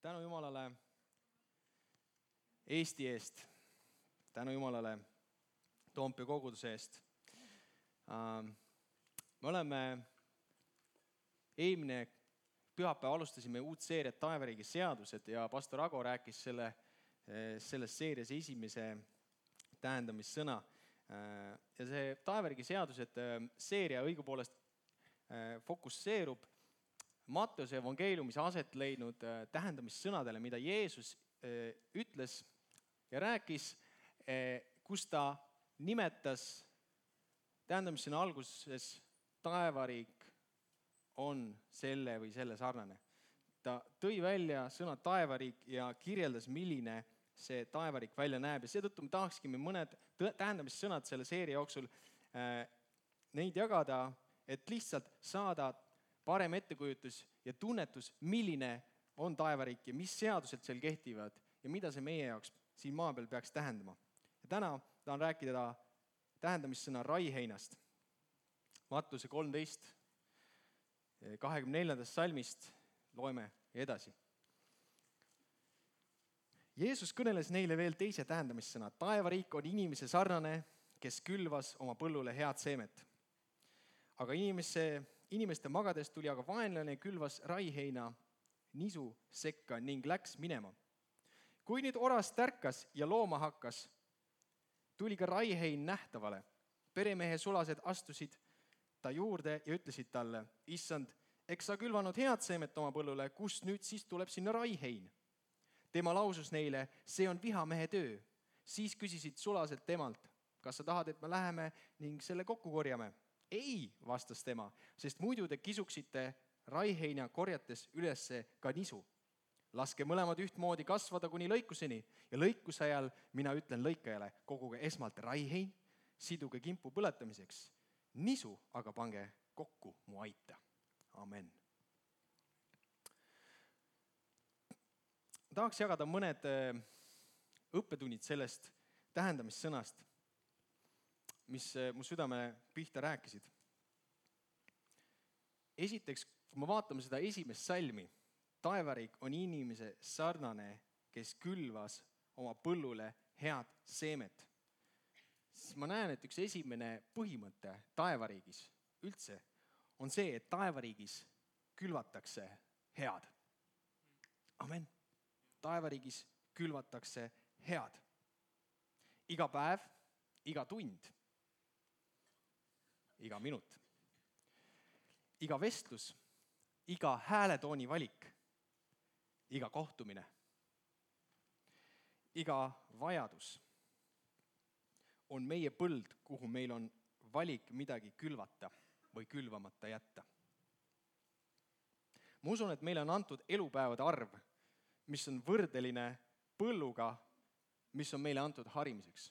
Tänu Jumalale Eesti eest, tänu Jumalale Toompea koguduse eest. Me oleme eelmine pühapäev alustasime uut seeriat Taevariigi seadused ja pastor Ago rääkis selles seerias esimese tähendamissõna. Ja see Taevariigi seadused seeria õigupoolest fokusseerub Matteuse evangeeliumis aset leidnud tähendamissõnadele, mida Jeesus ütles ja rääkis, kus ta nimetas tähendamissõna alguses taevariik on selle või selle sarnane. Ta tõi välja sõna taevariik ja kirjeldas, milline see taevariik välja näeb. Ja seetõttu me tahakskime mõned tähendamissõnad selle seeria jooksul neid jagada, et lihtsalt saada parem ettekujutus ja tunnetus, milline on taevariik ja mis seadused seal kehtivad ja mida see meie jaoks siin maa peal peaks tähendama. Ja täna tahan rääkida tähendamissõna raiheinast. Mattuse 13, 24. salmist loeme edasi. Jeesus kõneles neile veel teise tähendamissõna. Taevariik on inimese sarnane, kes külvas oma põllule head seemet. Aga inimeste magades tuli aga vaenlane külvas raiheina nisu sekka ning läks minema. Kui nüüd oras tärkas ja looma hakkas, tuli ka raihein nähtavale. Peremehe sulased astusid ta juurde ja ütlesid talle, issand, eks sa külvanud head seemet oma põllule, kust nüüd siis tuleb sinna raihein? Tema lausus neile, see on vihamehe töö. Siis küsisid sulased temalt, kas sa tahad, et me läheme ning selle kokku korjame? Ei, vastas tema, sest muidu te kisuksite raiheina korjates ülesse ka nisu. Laske mõlemad ühtmoodi kasvada kuni lõikuseni ja lõikuse ajal mina ütlen lõikajale, koguge esmalt raihein, siduge kimpu põletamiseks. Nisu aga pange kokku mu aita. Amen. Tahaks jagada mõned õppetunnid sellest tähendamissõnast, mis mu südamele pihta rääkisid. Esiteks, kui me vaatame seda esimest salmi, taevariik on inimese sarnane, kes külvas oma põllule head seemet. Siis ma näen, et üks esimene põhimõte taevariigis üldse on see, et taevariigis külvatakse head. Amen. Taevariigis külvatakse head. Iga päev, iga tund, iga minut, iga vestlus, iga hääletooni valik, iga kohtumine, iga vajadus on meie põld, kuhu meil on valik midagi külvata või külvamata jätta. Ma usun, et meile on antud elupäevade arv, mis on võrdeline põlluga, mis on meile antud harimiseks.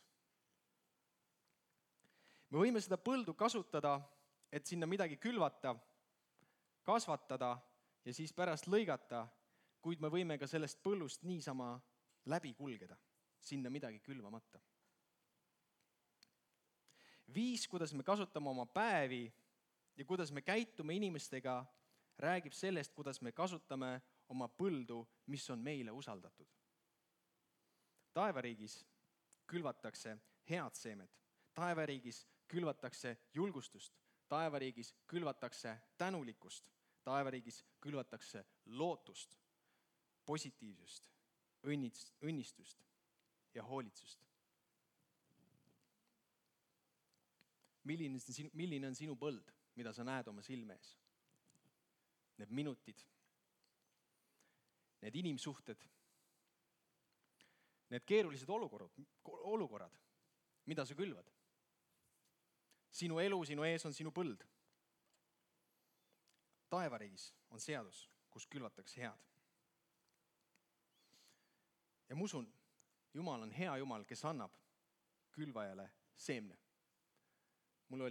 Me võime seda põldu kasutada, et sinna midagi külvata, kasvatada ja siis pärast lõigata, kuid me võime ka sellest põllust niisama läbi kulgeda, sinna midagi külvamata. Viis, kuidas me kasutame oma päevi ja kuidas me käitume inimestega, räägib sellest, kuidas me kasutame oma põldu, mis on meile usaldatud. Taevariigis külvatakse head seemet. Taevariigis külvatakse julgustust. Taevariigis külvatakse tänulikkust. Taevariigis külvatakse lootust, positiivsust, õnnistust ja hoolitsust. Milline on sinu põld, mida sa näed oma silme ees? Need minutid, need inimsuhted, need keerulised olukorrad, mida sa külvad. Sinu elu, sinu ees on sinu põld. Taevariigis on seadus, kus külvatakse head. Ja ma usun, Jumal on hea Jumal, kes annab külvajale seemne. Mul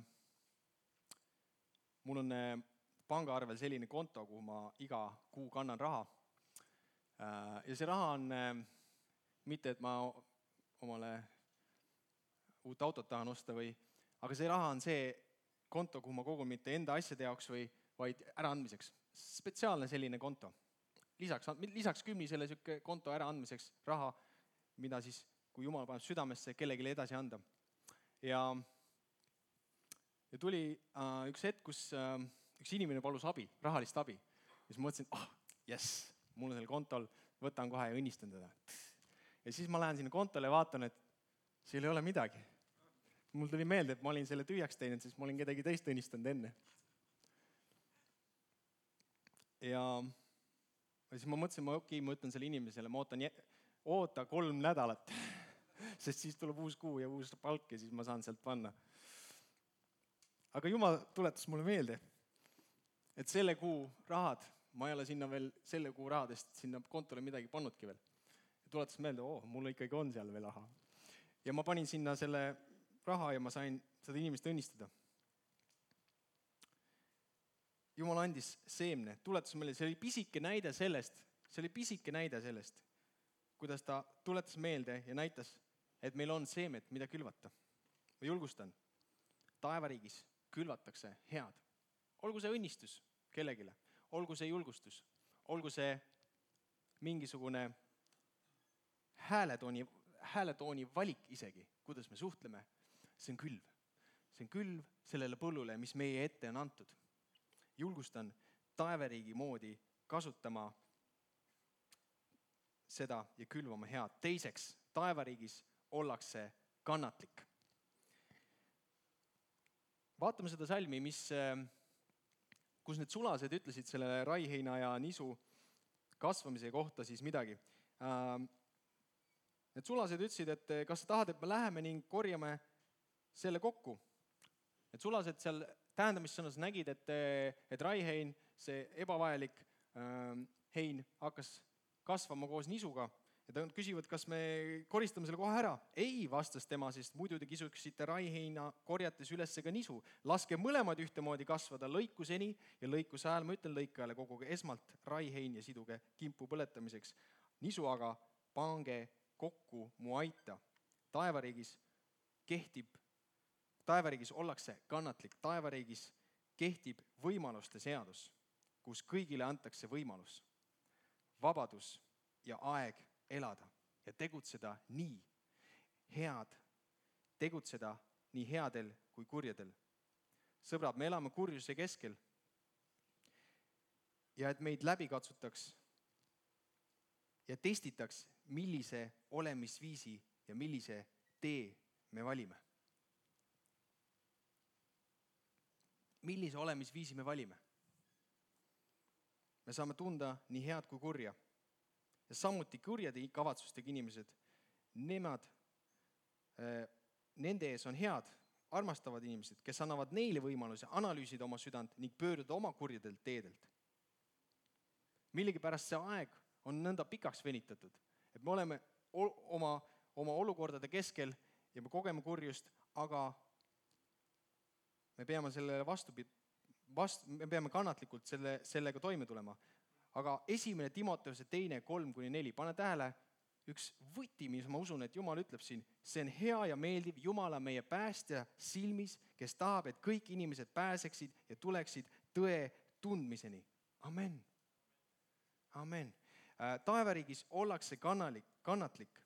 on pangaarvel selline konto, kuhu ma iga kuu kannan raha. Ja see raha on mitte, et ma omale uut autot tahan osta aga see raha on see konto, kuhu ma kogun mitte enda asjade jaoks vaid äraandmiseks. Spetsiaalne selline konto. lisaks kümnisele sihuke konto äraandmiseks raha, mida siis, kui Jumal paneb südamesse, kellelegi edasi anda. Ja tuli üks hetk, kus üks inimene palus abi, rahalist abi. Ja siis mõtlesin, jess, mul on selle kontol, võtan kohe ja õnnistan teda. Ja siis ma lähen sinna kontole ja vaatan, et seal ei ole midagi. Mul tuli meelde, et ma olin selle tühjaks teinud, siis ma olin kedagi teist õnnistanud enne. Ja siis ma mõtlesin, ma ütlen selle inimesele, ma oota 3 nädalat, sest siis tuleb uus kuu ja uus palk ja siis ma saan sealt panna. Aga Jumal tuletas mulle meelde, et selle kuu rahad, ma ei ole sinna veel selle kuu rahadest sinna kontole midagi pannudki veel. Ja tuletas meelde, mul ikkagi on seal veel raha. Ja ma panin sinna selle raha ja ma sain seda inimest õnnistada. Jumal andis seemne, tuletas meile, see oli pisike näide sellest, kuidas ta tuletas meelde ja näitas, et meil on seemet, mida külvata. Ma julgustan, taevariigis külvatakse head. Olgu see õnnistus kellegile, olgu see julgustus, olgu see mingisugune hääletooni valik isegi, kuidas me suhtleme, see on külv. See on külv sellele põllule, mis meie ette on antud. Julgustan taevariigi moodi kasutama seda ja külvama head. Teiseks, taevariigis ollakse kannatlik. Vaatame seda salmi, kus need sulased ütlesid selle raiheina ja nisu kasvamise kohta siis midagi. Need sulased ütlesid, et kas sa tahad, et me läheme ning korjame selle kokku. Need sulased seal tähendamissõnas nägid, et raihein, see ebavajalik hein hakkas kasvama koos nisuga. Ja ta küsivad, kas me koristame selle kohe ära. Ei, vastas tema, sest muidu te kisuksite raiheina korjates üles ka nisu. Laske mõlemad ühtemoodi kasvada lõikuseni ja lõikuse ajal, ma ütlen lõikajale koguge esmalt raihein ja siduge kimpu põletamiseks. Nisu aga pange kokku mu aita. Taevariigis ollakse kannatlik. Taevariigis kehtib võimaluste seadus, kus kõigile antakse võimalus, vabadus ja aeg elada ja tegutseda nii headel kui kurjadel. Sõbrad, me elame kurjuse keskel ja et meid läbi katsutaks ja testitaks, millise olemisviisi ja millise tee me valime. Millise olemisviisi me valime? Me saame tunda nii head kui kurja. Ja samuti kurjade kavatsustega inimesed, nende ees on head, armastavad inimesed, kes annavad neile võimaluse analüüsida oma südant ning pöörduda oma kurjadelt teedelt. Millegipärast see aeg on nõnda pikaks venitatud, et me oleme oma olukordade keskel ja me kogeme kurjust, aga me peame selle me peame kannatlikult sellega toime tulema. Aga 1. Timoteuse 2:3-4, pane tähele, üks võti, mis ma usun, et Jumal ütleb siin, see on hea ja meeldiv Jumala meie päästja silmis, kes tahab, et kõik inimesed pääseksid ja tuleksid tõe tundmiseni. Amen. Amen. Taevariigis ollakse kannatlik,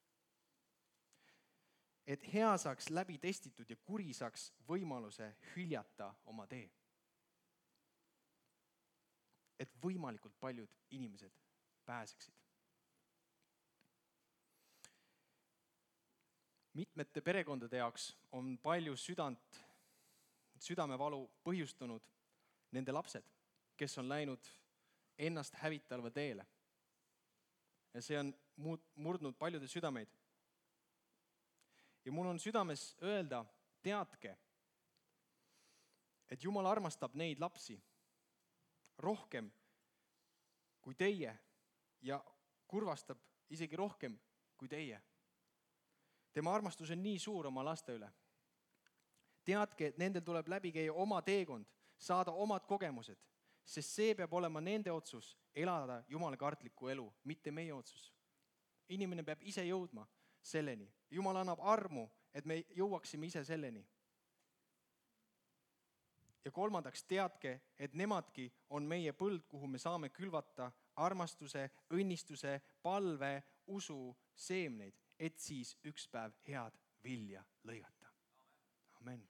et hea saaks läbi testitud ja kuri saaks võimaluse hüljata oma tee. Et võimalikult paljud inimesed pääseksid. Mitmete perekondade jaoks on palju südamevalu põhjustanud nende lapsed, kes on läinud ennast hävitalva teele. Ja see on murdnud paljude südameid. Ja mul on südames öelda, teadke, et Jumal armastab neid lapsi rohkem kui teie ja kurvastab isegi rohkem kui teie. Tema armastus on nii suur oma laste üle. Teadke, et nendel tuleb läbi käia oma teekond, saada omad kogemused, sest see peab olema nende otsus elada jumalakartlikku elu, mitte meie otsus. Inimene peab ise jõudma selleni. Jumal annab armu, et me jõuaksime ise selleni. Ja kolmandaks, teadke, et nemadki on meie põld, kuhu me saame külvata armastuse, õnnistuse, palve, usu, seemneid, et siis üks päev head vilja lõigata. Amen.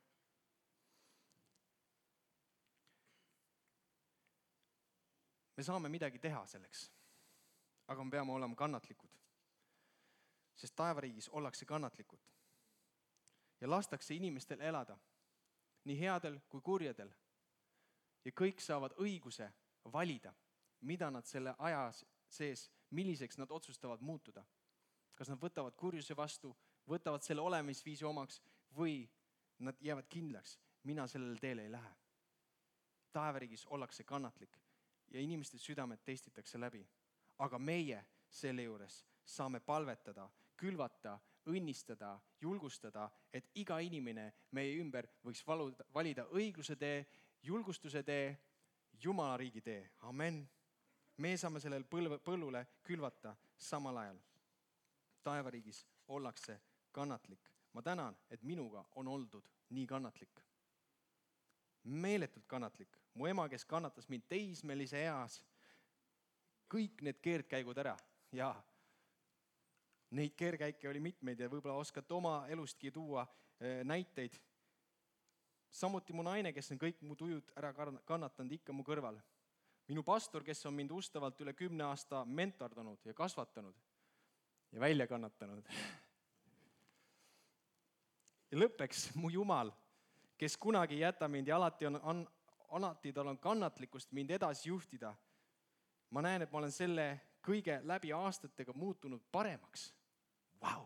Me saame midagi teha selleks, aga me peame olema kannatlikud, sest taevariigis ollakse kannatlikud ja lastakse inimestel elada, nii headel kui kurjadel. Ja kõik saavad õiguse valida, mida nad selle aja sees, milliseks nad otsustavad muutuda. Kas nad võtavad kurjuse vastu, võtavad selle olemisviisi omaks või nad jäävad kindlaks, mina sellele teele ei lähe. Taevariigis ollakse kannatlik ja inimeste südamed testitakse läbi. Aga meie selle juures saame palvetada, külvata, õnnistada, julgustada, et iga inimene meie ümber võiks valida õigluse tee, julgustuse tee, Jumala riigi tee. Amen. Me saame sellel põllule külvata samal ajal. Taevariigis ollakse kannatlik. Ma tänan, et minuga on oldud nii kannatlik. Meeletult kannatlik. Mu ema, kes kannatas mind teismelise eas, kõik need keerdkäigud ära. Ja neid keerkäike oli mitmeid ja võib-olla oskate oma elustki tuua näiteid. Samuti mu naine, kes on kõik mu tujud ära kannatanud ikka mu kõrval. Minu pastor, kes on mind ustavalt üle 10 aasta mentordanud ja kasvatanud ja välja kannatanud. Ja lõppeks mu Jumal, kes kunagi ei jäta mind ja alati tal on kannatlikkust mind edasi juhtida. Ma näen, et ma olen selle kõige läbi aastatega muutunud paremaks. Vau!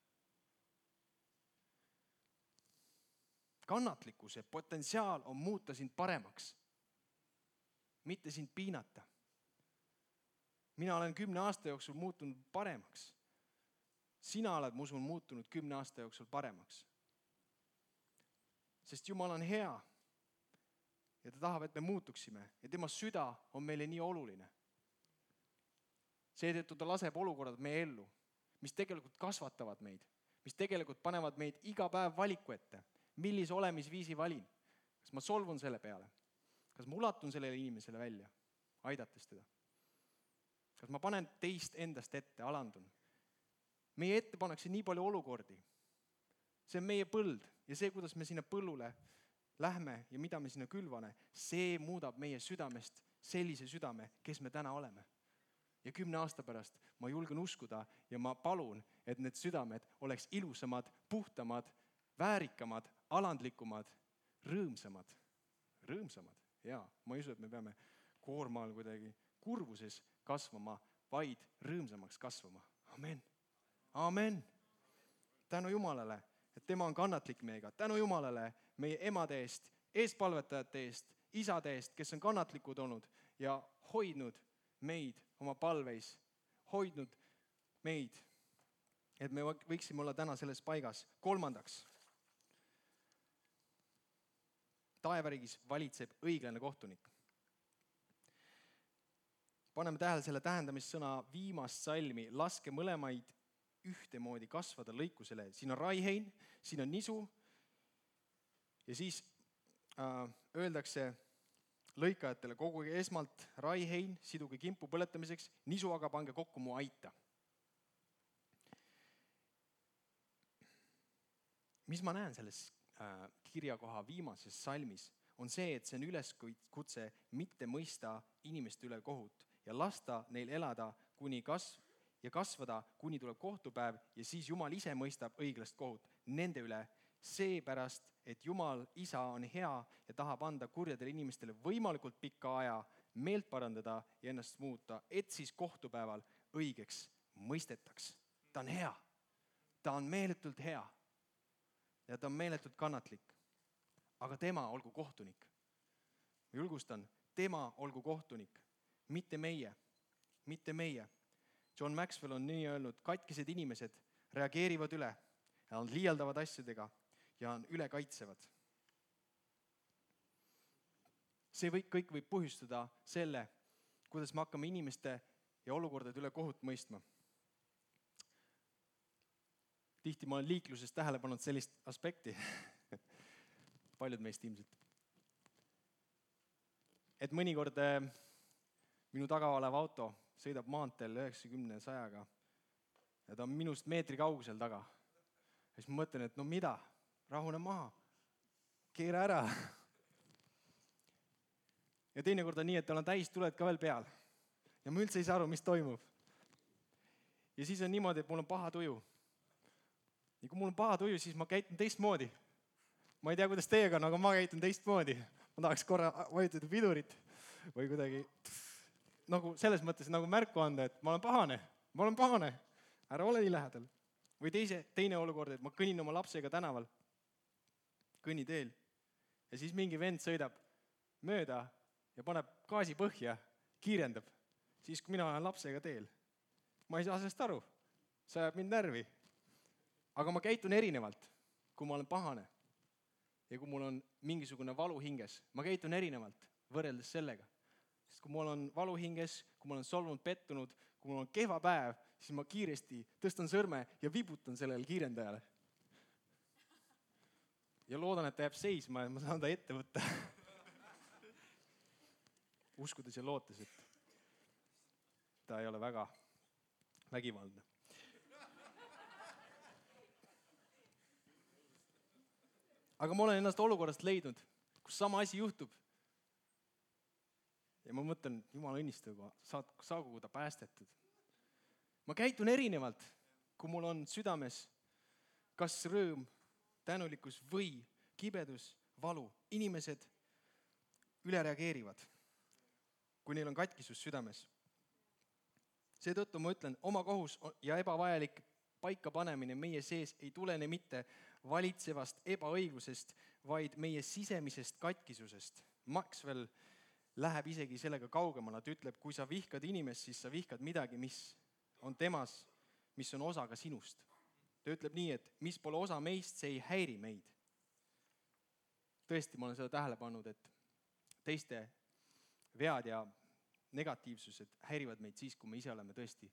Kannatlikkuse potentsiaal on muuta sind paremaks, mitte sind piinata. Mina olen 10 aasta jooksul muutunud paremaks. Sina oled, ma usun, muutunud 10 aasta jooksul paremaks. Sest Jumal on hea ja ta tahab, et me muutuksime ja tema süda on meile nii oluline. Seetõttu ta laseb olukorrad meie ellu, mis tegelikult kasvatavad meid, mis tegelikult panevad meid iga päev valiku ette. Millise olemisviisi valin? Kas ma solvun selle peale? Kas ma ulatun sellele inimesele välja, aidates teda? Kas ma panen teist endast ette, alandun? Meie ette pannakse nii palju olukordi. See on meie põld ja see, kuidas me sinna põllule lähme ja mida me sinna külvane, see muudab meie südamest sellise südame, kes me täna oleme. Ja 10 aasta pärast ma julgen uskuda ja ma palun, et need südamed oleks ilusamad, puhtamad, väärikamad, alandlikumad, rõõmsamad. Rõõmsamad, jaa. Ma ei usu, et me peame koormaal kuidagi kurvuses kasvama, vaid rõõmsamaks kasvama. Amen. Amen. Tänu Jumalale, et tema on kannatlik meiega. Tänu Jumalale meie emade eest, eespalvetajate eest, isade eest, kes on kannatlikud olnud ja hoidnud meid oma palveis, hoidnud meid, et me võiksime olla täna selles paigas. Kolmandaks, taevariigis valitseb õiglane kohtunik. Paneme tähele selle tähendamissõna viimast salmi, laske mõlemaid ühtemoodi kasvada lõikusele. Siin on raihein, siin on nisu ja siis öeldakse lõikajatele, koguge esmalt raihein, siduge kimpu põletamiseks, nisu aga pange kokku mu aita. Mis ma näen selles kirjakoha viimases salmis, on see, et see on üleskutse mitte mõista inimeste üle kohut ja lasta neil elada kuni kasvada, kuni tuleb kohtupäev ja siis Jumal ise mõistab õiglast kohut nende üle, seepärast, et Jumal isa on hea ja tahab anda kurjadele inimestele võimalikult pikka aja meelt parandada ja ennast muuta, et siis kohtupäeval õigeks mõistetaks. Ta on hea, ta on meeletult hea ja ta on meeletult kannatlik, aga tema olgu kohtunik. Ma julgustan, tema olgu kohtunik, mitte meie, mitte meie. John Maxwell on nii öelnud, katkised inimesed reageerivad üle ja on liialdavad asjadega ja on ülekaitsevad. See kõik võib põhjustada selle, kuidas me hakkame inimeste ja olukordade üle kohut mõistma. Tihti ma olen liikluses tähele pannud sellist aspekti. Paljud meist ilmselt. et mõnikord minu taga olev auto sõidab maanteel 90-100-ga ja ta on minust meetri kaugusel taga. Ja siis ma mõtlen, et no mida, rahune maha, keera ära. Ja teinekord on nii, et tal on täistuled ka veel peal. Ja ma üldse ei saa aru, mis toimub. Ja siis on niimoodi, et mul on paha tuju. Ja kui mul on paha tuju, siis ma käitun teistmoodi. Ma ei tea, kuidas teiega on, aga ma käitun teistmoodi. Ma tahaks korra vajutada pidurit või kuidagi nagu selles mõttes nagu märku anda, et ma olen pahane, ära ole nii lähedal. Või teine olukord, et ma kõnnin oma lapsega tänaval, kõnniteel ja siis mingi vend sõidab mööda ja paneb gaasi põhja, kiirendab, siis kui mina olen lapsega teel. Ma ei saa sellest aru, see ajab mind närvi. Aga ma käitun erinevalt, kui ma olen pahane ja kui mul on mingisugune valu hinges. Ma käitun erinevalt võrreldes sellega. Sest kui mul on valu hinges, kui mul on solvunud, pettunud, kui mul on kehva päev, siis ma kiiresti tõstan sõrme ja vibutan sellele kiirendajale. Ja loodan, et ta jääb seisma ja ma saan ta ette võtta. Uskudes ja lootes, et ta ei ole väga vägivaldne. Aga ma olen ennast olukorrast leidnud, kus sama asi juhtub. Ja ma mõtlen, Jumal õnnistagu, saagu ta päästetud. Ma käitun erinevalt, kui mul on südames kas rõõm, tänulikkus või kibedus, valu. Inimesed üle reageerivad, kui neil on katkisus südames. Seetõttu ma ütlen, oma kohus ja ebavajalik paika panemine meie sees ei tulene mitte valitsevast ebaõiglusest, vaid meie sisemisest katkisusest. Maxwell läheb isegi sellega kaugemale, ta ütleb, kui sa vihkad inimest, siis sa vihkad midagi, mis on temas, mis on osa ka sinust. Ta ütleb nii, et mis pole osa meist, see ei häiri meid. Tõesti, ma olen seda tähele pannud, et teiste vead ja negatiivsused häirivad meid siis, kui me ise oleme tõesti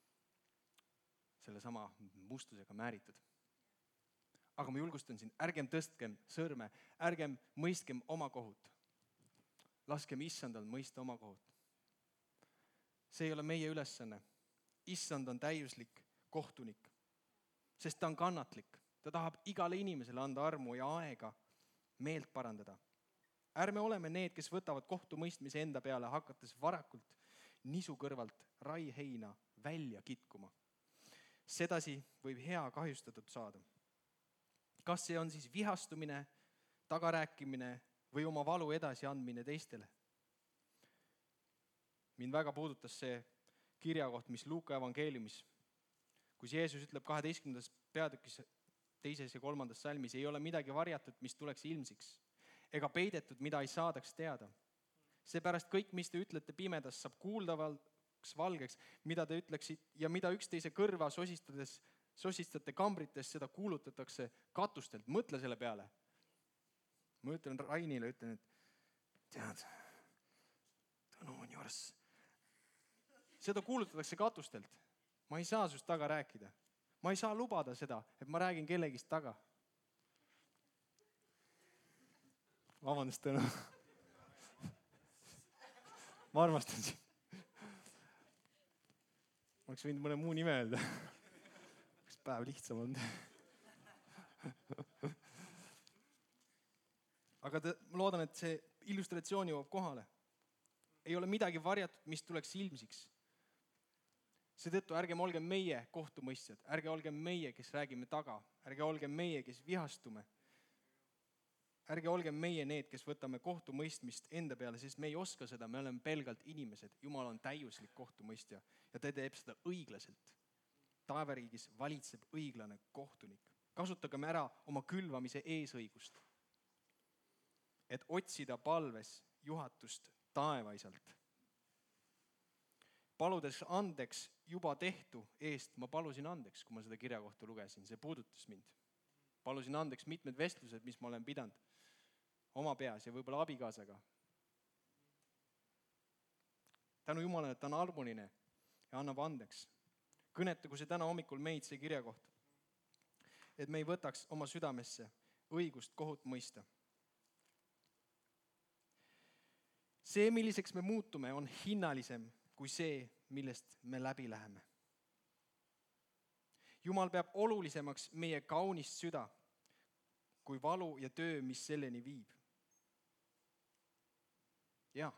selle sama mustusega määritud. Aga ma julgustan siin, ärgem tõstkem sõrme, ärgem mõistkem oma kohut. Laskem issandal mõista oma kohut. See ei ole meie ülesanne. Issand on täiuslik kohtunik, sest ta on kannatlik. Ta tahab igale inimesele anda armu ja aega meelt parandada. Ärme oleme need, kes võtavad kohtumõistmise enda peale, hakates varakult nisu kõrvalt raiheina välja kitkuma. Sedasi võib hea kahjustatud saada. Kas see on siis vihastumine, tagarääkimine või oma valu edasi andmine teistele? Mind väga puudutas see kirjakoht, mis Luuka evangeeliumis, kus Jeesus ütleb 12. peatükis 2. ja 3. salmis, ei ole midagi varjatud, mis tuleks ilmsiks, ega peidetud, mida ei saadaks teada. Seepärast kõik, mis te ütlete pimedas, saab kuuldavaks valgeks, mida te ütleksid ja mida üksteise kõrva sosistate kambrites, seda kuulutatakse katustelt. Mõtle selle peale. Ma ütlen Rainile, et tead, Tõnu on jors. Seda kuulutatakse katustelt. Ma ei saa sust taga rääkida. Ma ei saa lubada seda, et ma räägin kellegist taga. Vabandust, Tõnu. Ma armastan sind. Ma oleks võinud mõne muu nime öelda. Üks päev lihtsam on. Aga ma loodan, et see illustratsioon jõuab kohale. Ei ole midagi varjatud, mis tuleks ilmsiks. Seetõttu ärgem olge meie kohtumõistjad, ärge olge meie, kes räägime taga, ärge olge meie, kes vihastume. Ärge olge meie need, kes võtame kohtumõistmist enda peale, sest me ei oska seda, me oleme pelgalt inimesed. Jumal on täiuslik kohtumõistja ja ta teeb seda õiglaselt. Taevariigis valitseb õiglane kohtunik. Kasutagem ära oma külvamise eesõigust, et otsida palves juhatust taevaisalt. Paludes andeks juba tehtu eest, ma palusin andeks, kui ma seda kirjakohta lugesin, see puudutas mind. Palusin andeks mitmed vestlused, mis ma olen pidanud oma peas ja võib-olla abikaasaga. Tänu Jumalale, et ta on armuline ja annab andeks. Kõnetagu see täna hommikul meid, see kirjakoht, et me ei võtaks oma südamesse õigust kohut mõista. See, milliseks me muutume, on hinnalisem kui see, millest me läbi läheme. Jumal peab olulisemaks meie kaunist süda kui valu ja töö, mis selleni viib. Ja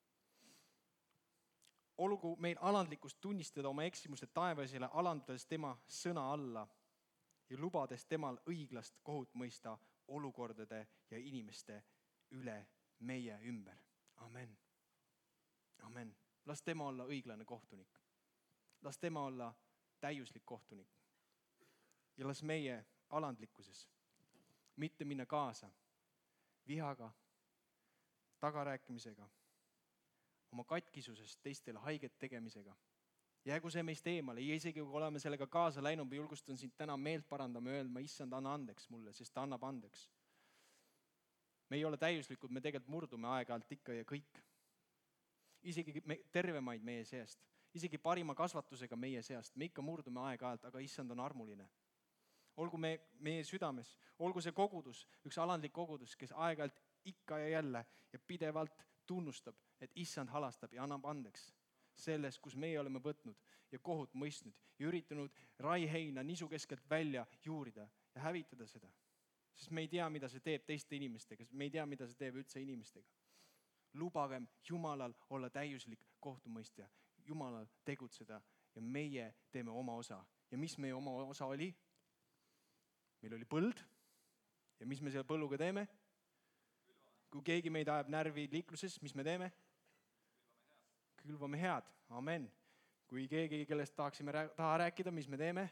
olgu meil alandlikkust tunnistada oma eksimuse taevasele, alandades tema sõna alla ja lubades temal õiglast kohut mõista olukordade ja inimeste üle meie ümber. Amen. Amen. Las tema olla õiglane kohtunik. Las tema olla täiuslik kohtunik. Ja las meie alandlikkuses mitte minna kaasa vihaga, tagarääkimisega, oma katkisusest teistele haiget tegemisega. Jäägu see meist eemale. Ja isegi kui oleme sellega kaasa läinud, ma julgustan sind täna meelt parandama ja öelma, issand, anna andeks mulle, sest ta annab andeks. Me ei ole täiuslikud, me tegelikult murdume aeg-ajalt ikka ja kõik. Isegi tervemaid meie seast, isegi parima kasvatusega meie seast, me ikka murdume aeg-ajalt, aga issand on armuline. Olgu meie südames, olgu see kogudus, üks alandlik kogudus, kes aeg-ajalt ikka ja jälle ja pidevalt tunnustab, et issand halastab ja annab andeks selles, kus meie oleme võtnud ja kohut mõistnud ja üritanud raiheina nisu keskelt välja juurida ja hävitada seda. Sest me ei tea, mida see teeb teiste inimestega, me ei tea, mida see teeb üldse inimestega. Lubagem Jumalal olla täiuslik kohtumõistja, Jumalal tegutseda ja meie teeme oma osa. Ja mis meie oma osa oli? Meil oli põld ja mis me selle põlluga teeme? Kui keegi meid ajab närvi liikluses, mis me teeme? Külvame head. Amen. Kui keegi, kellest taha rääkida, mis me teeme?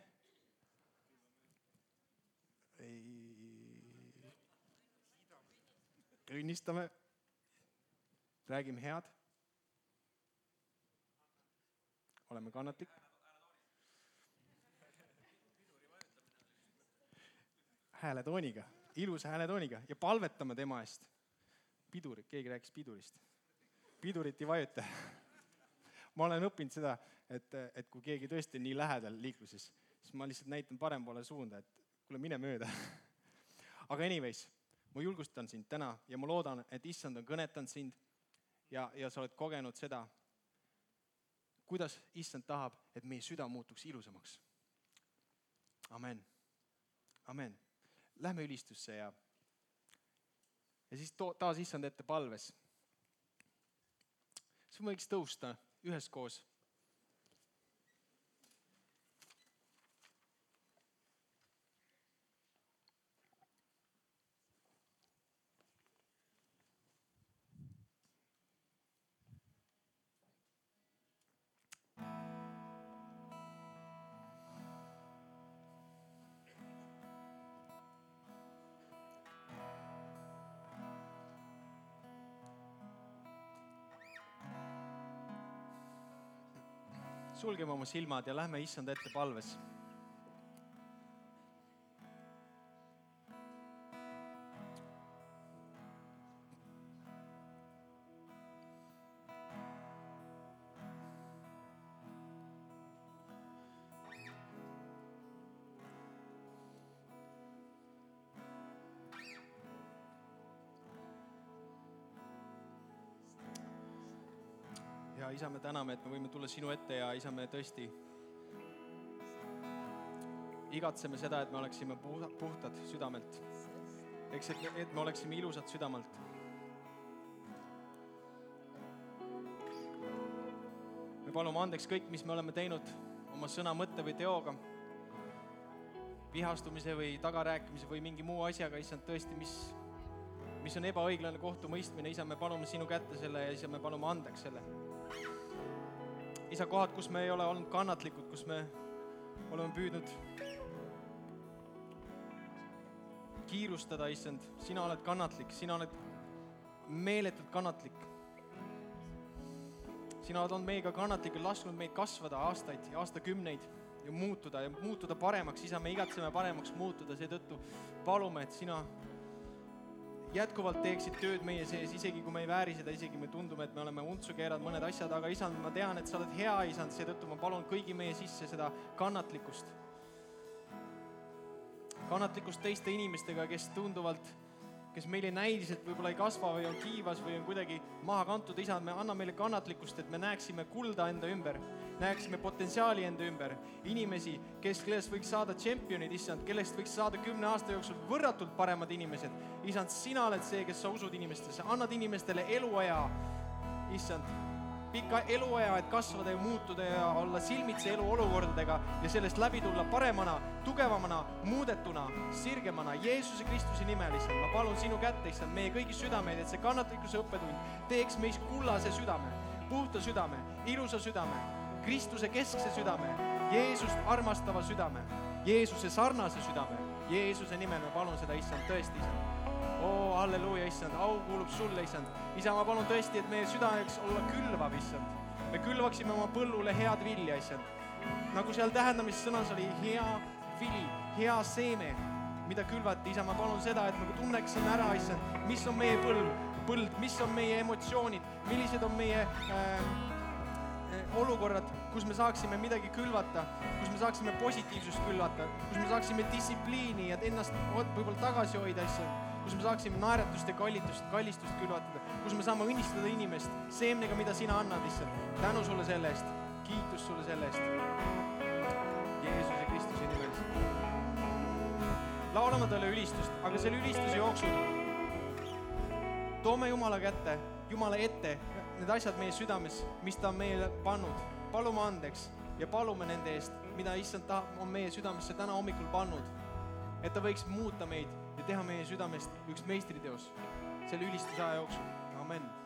Õnnistame. Räägime head. Oleme kannatlik. Hääletooniga, ilus hääletooniga ja palvetame tema eest. Pidurit, keegi rääkis pidurist. Pidurit ei vajuta. Ma olen õppinud seda, et kui keegi tõesti nii lähedal liikluses, siis ma lihtsalt näitan parempoole suunda, et kuule, mine mööda. Aga anyways, ma julgustan sind täna ja ma loodan, et issand on kõnetanud sind ja sa oled kogenud seda, kuidas issand tahab, et meie süda muutuks ilusamaks. Amen. Amen. Lähme ülistusse ja siis taas issand ette palves. Siis võiks tõusta üheskoos. Sulgeme oma silmad ja lähme issand ette palves. Ja isa, me täname, et me võime tulla sinu ette ja isa, me tõesti igatseme seda, et me oleksime puhtad südamelt. Eks, et me oleksime ilusad südamelt. Me palume andeks kõik, mis me oleme teinud oma sõna, mõtte või teoga, vihastumise või tagarääkimise või mingi muu asjaga, issand, tõesti, mis on ebaõiglane kohtumõistmine. Isa, me palume sinu kätte selle ja isa, me palume andeks selle. Isa, kohad, kus me ei ole olnud kannatlikud, kus me oleme püüdnud kiirustada, issand, sina oled kannatlik, sina oled meeletult kannatlik. Sina oled olnud meiega kannatlik ja lasknud meid kasvada aastaid ja aastakümneid ja muutuda paremaks. Isa, me igatseme paremaks muutuda, seetõttu palume, et sina jätkuvalt teeksid tööd meie sees, isegi kui me ei vääri seda, isegi me tundume, et me oleme untsu keerad mõned asjad, aga isand, ma tean, et sa oled hea, isand, seetõttu ma palun kõigi meie sisse seda kannatlikkust. Kannatlikkust teiste inimestega, kes tunduvalt kes meile näiliselt võib-olla ei kasva või on kiivas või on kuidagi maha kantud, isa, me anna meile kannatlikkust, et me näeksime kulda enda ümber, näeksime potentsiaali enda ümber, inimesi, kellest võiks saada tšempionid, issand, kellest võiks saada 10 aasta jooksul võrratult paremad inimesed. Issand, sina oled see, kes sa usud inimestesse, annad inimestele eluaja, issand, pika eluaja, et kasvada ja muutuda ja olla silmitsi elu olukordadega ja sellest läbi tulla paremana, tugevamana, muudetuna, sirgemana. Jeesuse Kristuse nimel, issand, ma palun sinu kätte, issand, meie kõigi südameid, et see kannatlikkuse õppetund teeks meist kullase südame, puhta südame, ilusa südame, Kristuse keskse südame, Jeesust armastava südame, Jeesuse sarnase südame. Jeesuse nimel me palun seda, issand, tõesti, issand. Halleluuja, issand, au kuulub sulle, issand. Isa, ma palun tõesti, et meie süda võiks olla külvav, issand. Me külvaksime oma põllule head vilja, issand. Nagu seal tähendamissõnas oli hea vili, hea seeme, mida külvati, isa, ma palun seda, et me tunneksime ära, issand, mis on meie põld, mis on meie emotsioonid, millised on meie olukorrad, kus me saaksime midagi külvata, kus me saaksime positiivsust külvata, kus me saaksime distsipliini ja ennast võib-olla tagasi hoida, issand, kus me saaksime naeratust ja kallistust külvatada, kus me saame õnnistada inimest seemnega, mida sina annad, issand. Tänu sulle selle eest, kiitus sulle selle eest. Jeesuse Kristuse nimel. Laulame talle ülistust, aga selle ülistuse jooksul toome Jumala kätte, Jumala ette need asjad meie südames, mis ta on meile pannud. Palume andeks ja palume nende eest, mida issand on meie südamesse täna hommikul pannud, et ta võiks muuta meid ja teha meie südamest üks meistriteos selle ülistuse aja jooksul. Amen.